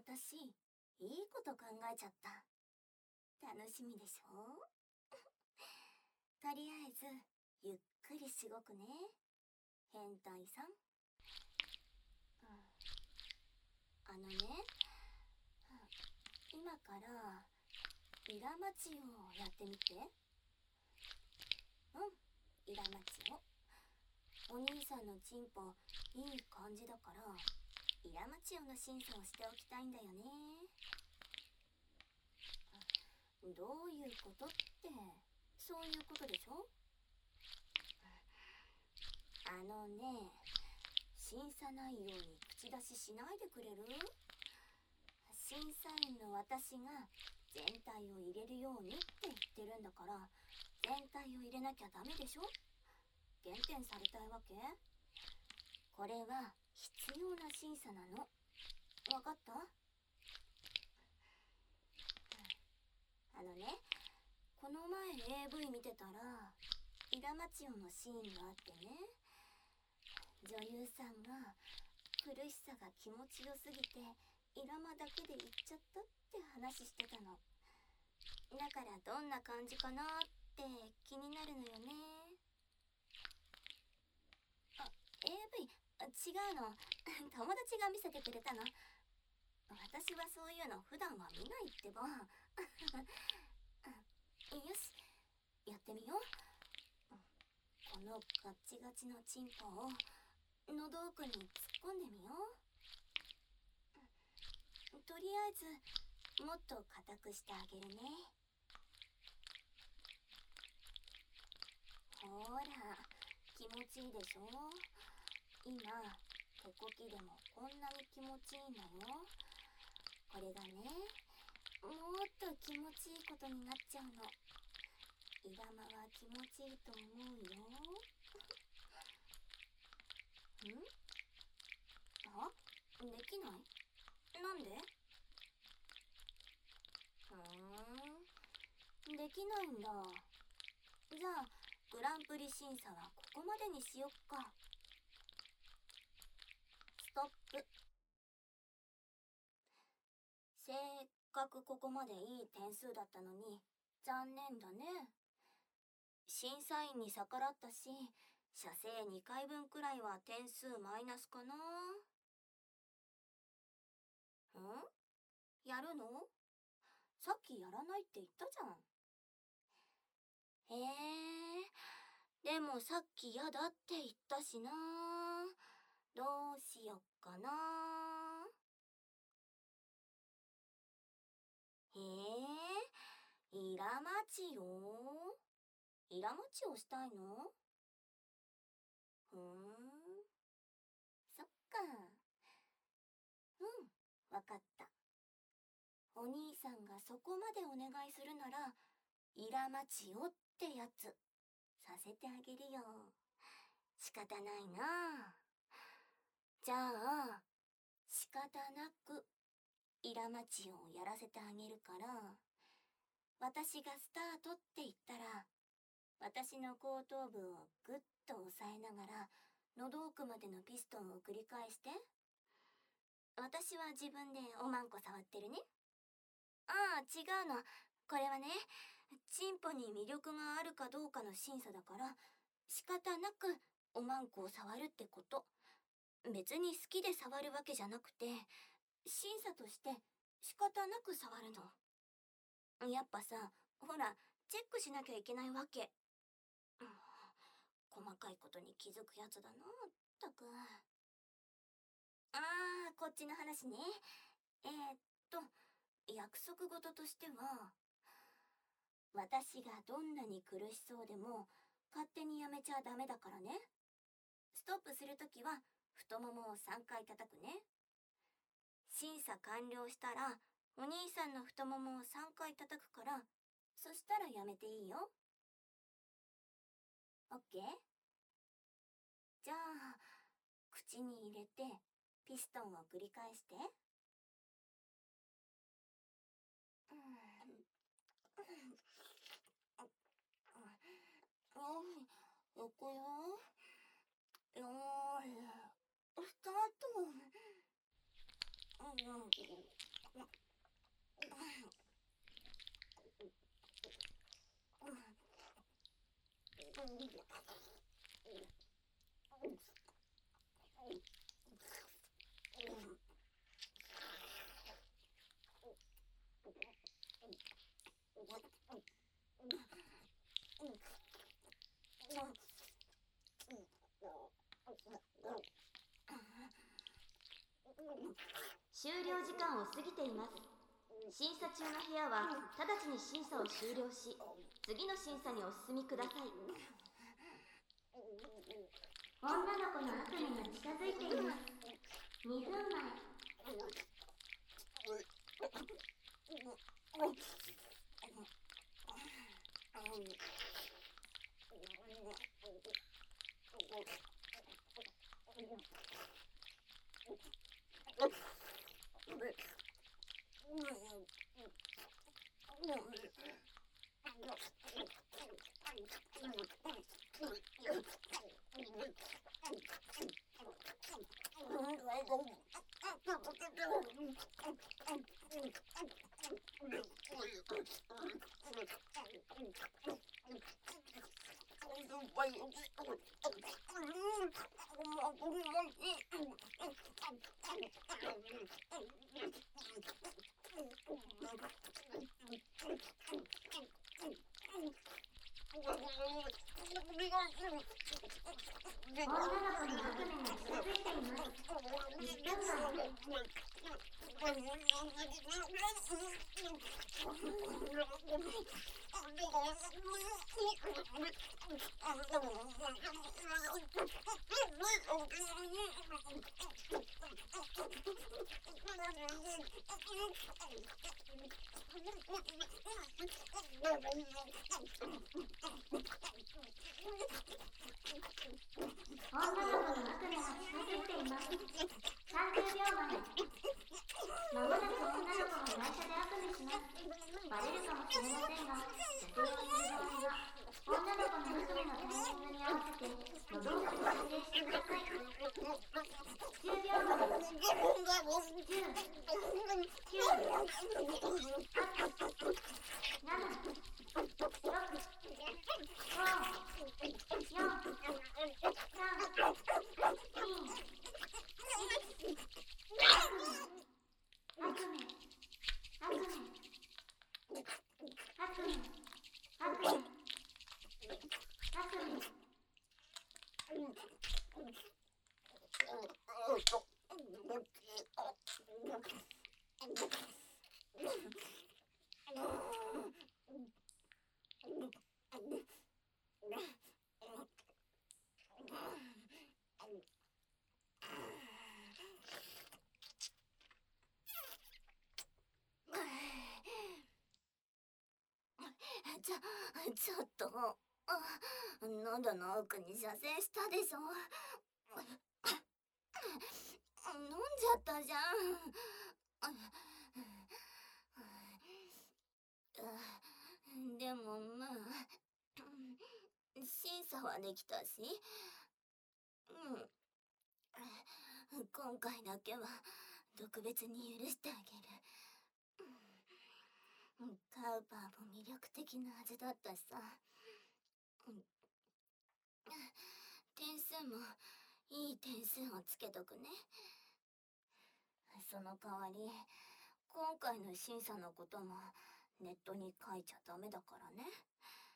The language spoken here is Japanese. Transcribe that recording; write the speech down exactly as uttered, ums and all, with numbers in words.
私、いいこと考えちゃった。楽しみでしょ？とりあえず、ゆっくりしごくね。変態さん。うん、あのね、今からイラマチをやってみて。うん、イラマチを。お兄さんのチンポいい感じだからイラマチオの審査をしておきたいんだよね。どういうことって、そういうことでしょ？あのね、審査内容に口出ししないでくれる？審査員の私が全体を入れるようにって言ってるんだから、全体を入れなきゃダメでしょ？減点されたいわけ？これは必要な審査なの。わかった？あのね、この前 エーブイ 見てたらイラマチオのシーンがあってね、女優さんが苦しさが気持ちよすぎてイラマだけで言っちゃったって話してたの。だからどんな感じかなって気になるのよね。あ、エーブイ？ 違うの。友達が見せてくれたの。私はそういうの普段は見ないってば。よし、やってみよう。このガッチガチのチンポを喉奥に突っ込んでみよう。とりあえずもっと硬くしてあげるね。ほら、気持ちいいでしょ？今手こきでもこんなに気持ちいいのよ。これがね、もっと気持ちいいことになっちゃうの。イラマは気持ちいいと思うよ。ん？あ？できない？なんで？ふーん、できないんだ。じゃあグランプリ審査はここまでにしよっか。ストップ。せっかくここまでいい点数だったのに残念だね。審査員に逆らったし、射精にかいぶんくらいは点数マイナスかな。ん？やるの？さっきやらないって言ったじゃん。へえ、でもさっきやだって言ったしな。どうしよっかな。へえ、イラマチオ？イラマチオしたいの？ふーん、そっか。うん、わかった。お兄さんがそこまでお願いするなら、イラマチオってやつ、させてあげるよ。仕方ないな。じゃあ、仕方なく、イラマチオをやらせてあげるから、私がスタートって言ったら、私の後頭部をぐっと押さえながら、喉奥までのピストンを繰り返して。私は自分でおまんこ触ってるね。ああ、違うの。これはね、チンポに魅力があるかどうかの審査だから、仕方なくおまんこを触るってこと。別に好きで触るわけじゃなくて、審査として仕方なく触るの。やっぱさ、ほら、チェックしなきゃいけないわけ。うん、細かいことに気づくやつだな、ったく。ああ、こっちの話ね。えー、っと、約束事としては、私がどんなに苦しそうでも勝手にやめちゃダメだからね。ストップするときは太ももをさんかい叩くね。審査完了したらお兄さんの太ももをさんかい叩くから、そしたらやめていいよ。オッケー？じゃあ口に入れてピストンを繰り返して。うん、よい、よくよ。よーい、スタート。うん、 終了時間を過ぎています。審査中の部屋は直ちに審査を終了し、次の審査にお進みください。女の子の悪夢が近づいています。にふんまえ。女の子の悪夢が近づいています。いっぷんまえ。女の子の悪夢が近づいています。さんじゅうびょうまえ。まもなく女の子が台車で悪夢します。バレるかもしれませんが、女性をする場合は女の子の悪夢のタイミングに合わせて喉を発令してください。じゅうびょうまえ。じゅう、きゅう、はち、なな、ろく、ご、よん、さん、に、悪夢、悪夢、悪夢、悪夢、悪夢。 ちょ、ちょっと、あ、喉の奥に射精したでしょ。飲んじゃったじゃん。でもまあ、審査はできたし、うん。今回だけは特別に許してあげる。カウパーも魅力的なはずだったしさ。点数もいい点数をつけとくね。その代わり、今回の審査のこともネットに書いちゃダメだからね。